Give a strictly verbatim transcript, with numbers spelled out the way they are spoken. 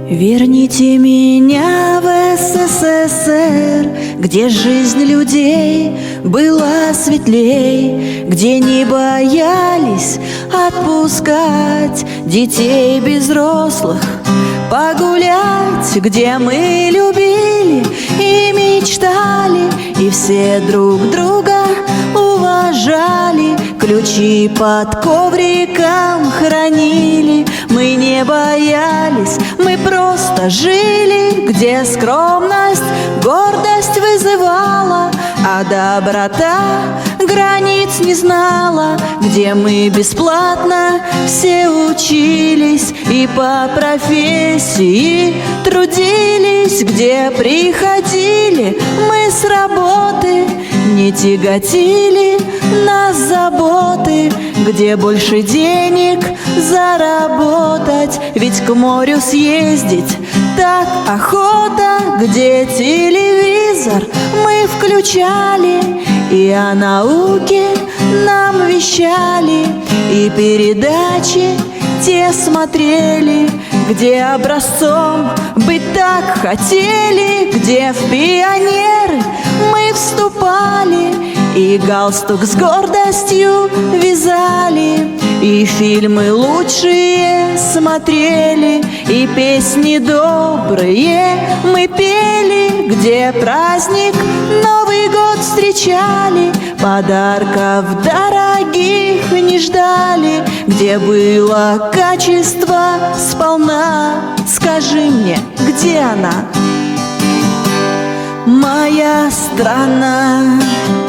Верните меня в эс эс эс эр, где жизнь людей была светлей, где не боялись отпускать детей без взрослых погулять, где мы любили и мечтали, и все друг друга уважали, ключи под ковриком хранили. Мы не боялись, мы просто жили, где скромность гордость вызывала, а доброта границ не знала, где мы бесплатно все учились и по профессии трудились, где приходили мы с работы, не тяготили нас заботы, где больше денег заработать, ведь к морю съездить так охота, где телевизор мы включали и о науке нам вещали, и передачи те смотрели, где образцом быть так хотели, где в пионеры мы вступали и галстук с гордостью вязали, и фильмы лучшие смотрели, и песни добрые мы пели, где праздник Новый год встречали, подарков дорогих не ждали, где было качество сполна. Скажи мне, где она, моя страна?